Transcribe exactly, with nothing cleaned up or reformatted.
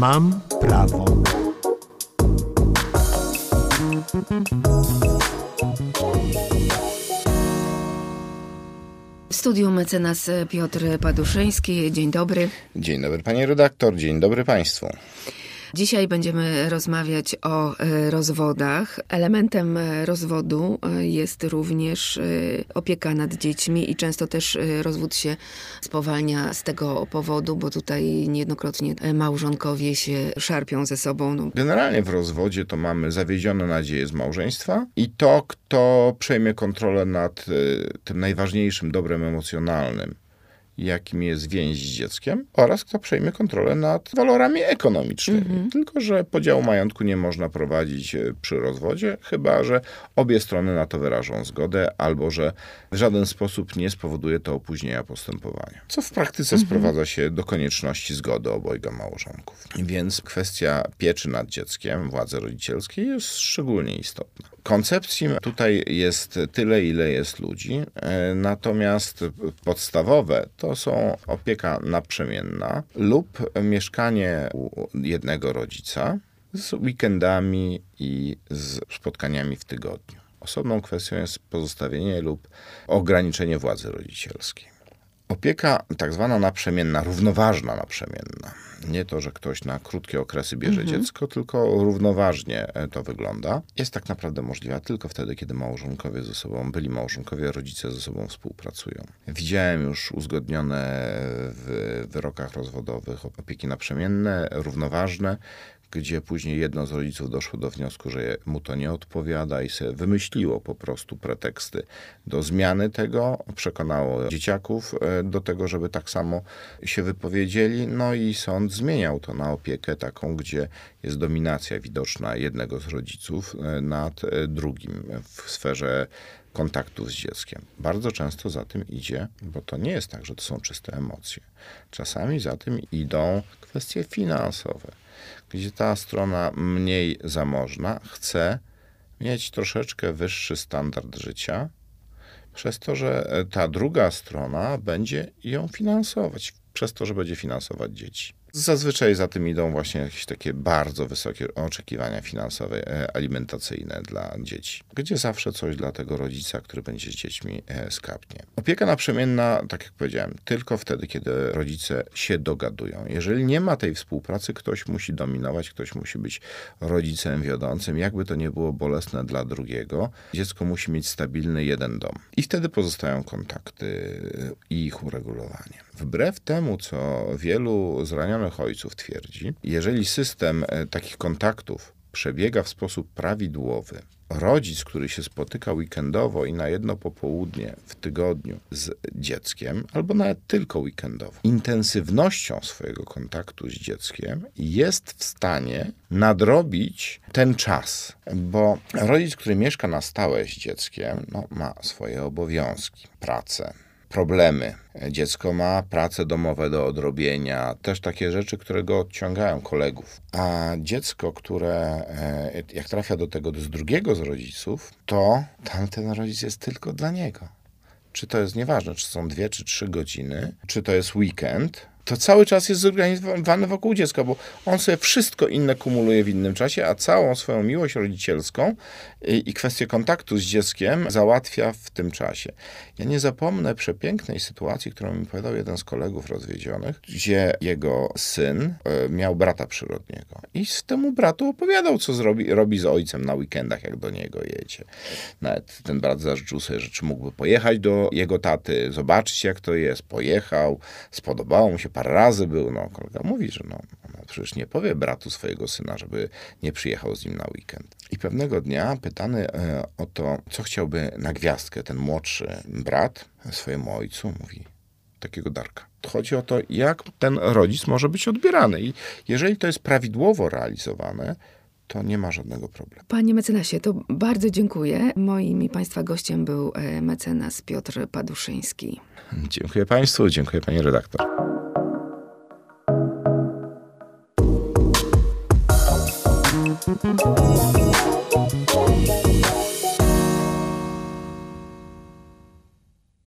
Mam prawo. W studiu mecenas Piotr Paduszyński. Dzień dobry. Dzień dobry pani redaktor, dzień dobry państwu. Dzisiaj będziemy rozmawiać o rozwodach. Elementem rozwodu jest również opieka nad dziećmi i często też rozwód się spowalnia z tego powodu, bo tutaj niejednokrotnie małżonkowie się szarpią ze sobą. No. Generalnie w rozwodzie to mamy zawiedzione nadzieje z małżeństwa i to, kto przejmie kontrolę nad tym najważniejszym dobrem emocjonalnym, jakim jest więź z dzieckiem, oraz kto przejmie kontrolę nad walorami ekonomicznymi. Mm-hmm. Tylko że podziału majątku nie można prowadzić przy rozwodzie, chyba że obie strony na to wyrażą zgodę, albo że w żaden sposób nie spowoduje to opóźnienia postępowania. Co w praktyce mm-hmm. sprowadza się do konieczności zgody obojga małżonków. Więc kwestia pieczy nad dzieckiem, władzy rodzicielskiej jest szczególnie istotna. Koncepcji tutaj jest tyle, ile jest ludzi, natomiast podstawowe to są opieka naprzemienna lub mieszkanie u jednego rodzica z weekendami i z spotkaniami w tygodniu. Osobną kwestią jest pozostawienie lub ograniczenie władzy rodzicielskiej. Opieka tak zwana naprzemienna, równoważna naprzemienna. Nie to, że ktoś na krótkie okresy bierze mhm. dziecko, tylko równoważnie to wygląda. Jest tak naprawdę możliwa tylko wtedy, kiedy małżonkowie ze sobą, byli małżonkowie, rodzice ze sobą współpracują. Widziałem już uzgodnione w wyrokach rozwodowych opieki naprzemienne, równoważne, gdzie później jedno z rodziców doszło do wniosku, że mu to nie odpowiada i sobie wymyśliło po prostu preteksty do zmiany tego, przekonało dzieciaków do tego, żeby tak samo się wypowiedzieli, no i sąd zmieniał to na opiekę taką, gdzie jest dominacja widoczna jednego z rodziców nad drugim w sferze kontaktów z dzieckiem. Bardzo często za tym idzie, bo to nie jest tak, że to są czyste emocje. Czasami za tym idą kwestie finansowe, gdzie ta strona mniej zamożna chce mieć troszeczkę wyższy standard życia, przez to, że ta druga strona będzie ją finansować, przez to, że będzie finansować dzieci. Zazwyczaj za tym idą właśnie jakieś takie bardzo wysokie oczekiwania finansowe, alimentacyjne dla dzieci, gdzie zawsze coś dla tego rodzica, który będzie z dziećmi, skapnie. Opieka naprzemienna, tak jak powiedziałem, tylko wtedy, kiedy rodzice się dogadują. Jeżeli nie ma tej współpracy, ktoś musi dominować, ktoś musi być rodzicem wiodącym, jakby to nie było bolesne dla drugiego. Dziecko musi mieć stabilny jeden dom. I wtedy pozostają kontakty i ich uregulowanie. Wbrew temu, co wielu zranionych ojców twierdzi, jeżeli system takich kontaktów przebiega w sposób prawidłowy, rodzic, który się spotyka weekendowo i na jedno popołudnie w tygodniu z dzieckiem, albo nawet tylko weekendowo, intensywnością swojego kontaktu z dzieckiem jest w stanie nadrobić ten czas, bo rodzic, który mieszka na stałe z dzieckiem, no, ma swoje obowiązki, pracę, problemy. Dziecko ma prace domowe do odrobienia, też takie rzeczy, które go odciągają, kolegów. A dziecko, które jak trafia do tego z drugiego z rodziców, to tamten rodzic jest tylko dla niego. Czy to jest nieważne, czy są dwie czy trzy godziny, czy to jest weekend, to cały czas jest zorganizowany wokół dziecka, bo on sobie wszystko inne kumuluje w innym czasie, a całą swoją miłość rodzicielską i, i kwestię kontaktu z dzieckiem załatwia w tym czasie. Ja nie zapomnę przepięknej sytuacji, którą mi powiedział jeden z kolegów rozwiedzionych, gdzie jego syn y, miał brata przyrodniego i z temu bratu opowiadał, co zrobi, robi z ojcem na weekendach, jak do niego jedzie. Nawet ten brat zażyczył sobie, że czy mógłby pojechać do jego taty, zobaczyć, jak to jest. Pojechał, spodobało mu się, parę razy był, no kolega mówi, że no, no przecież nie powie bratu swojego syna, żeby nie przyjechał z nim na weekend. I pewnego dnia pytany e, o to, co chciałby na gwiazdkę ten młodszy brat swojemu ojcu, mówi takiego Darka. Chodzi o to, jak ten rodzic może być odbierany i jeżeli to jest prawidłowo realizowane, to nie ma żadnego problemu. Panie mecenasie, to bardzo dziękuję. Moim i Państwa gościem był mecenas Piotr Paduszyński. Dziękuję Państwu, dziękuję Pani redaktor. Thank you.